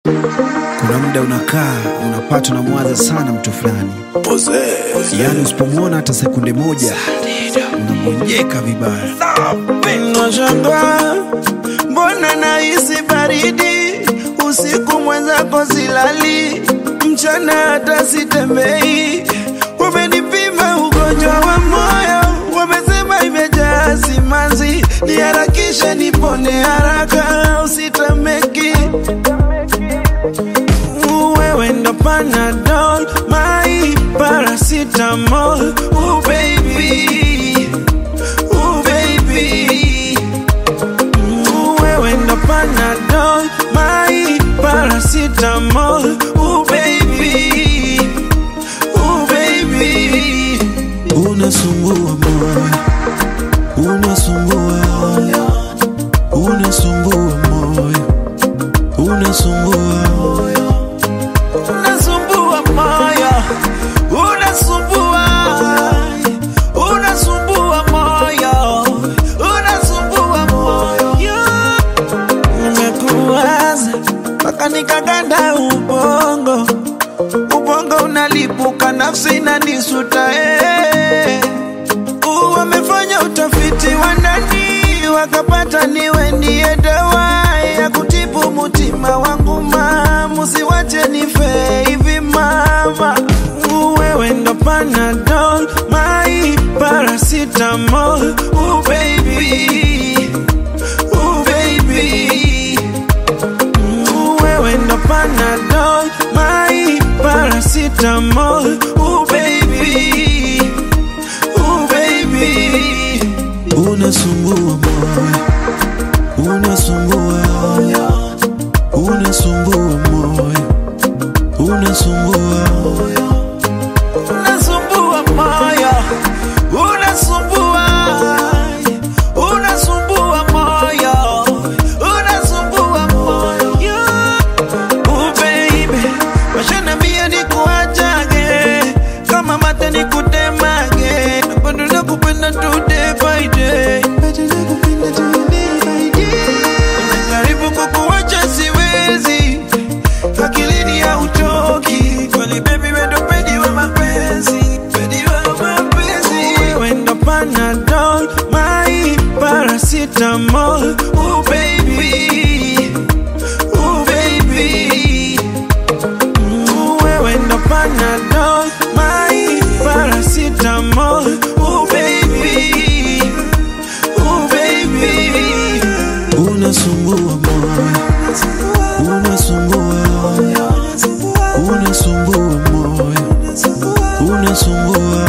Kuna muda unakaa unapata na mwaza sana mtu fulani, yani usipomwona hata sekunde moja unamwonyeka vibaya. Nashangaa mbona nahisi baridi usiku, mwenzako silali, mchana hata sitembei. Wamenipima ugonjwa wa moyo, wamesema imejaa simanzi, niharakishe nipone haraka, usitameki. Wewe ndo Panadol, my paracetamol. Oh baby, oh baby. Wewe ndo Panadol, my paracetamol. Oh baby, oh baby. Unasumbua moyo, unasumbua, unasumbua moyo, unasumbua moyo, unasumbua moyo, unasumbua, unasumbua moyo, unasumbua moyo. Nimekuwaza mpaka nikaganda ubongo, ubongo unalipuka, nafsi inanisuta. Wamefanya utafiti wa ndani, wakapata niwe ndiye dawa ya kutibu mutima wangu. Mama, usiwache nife hivi mama. Wewe ndo Panadol, my paracetamol. Oh baby, oh baby. Wewe ndo Panadol, my paracetamol. Oh baby, oh baby. Unasumbua moyo, unasumbua, unasumbua moyo, unasumbua, unasumbua moyo, unasumbua, unasumbua moyo, unasumbua moyo. Oh baby, washanambia nikuachage, kama mate nikutemage, bado nakupenda tu day by day, bado nakupenda tu day by day. Najaribu kukuacha siwezi, akilini hautoki, kwani baby wewe ndo pedi wa mapenzi, pedi wa mapenzi. Wewe ndo Panadol, my paracetamol. Oh baby, oh baby. Wewe ndo Panadol, my paracetamol. Oh baby, oh baby. Unasumbua moyo, unasumbua, unasumbua moyo, unasumbua.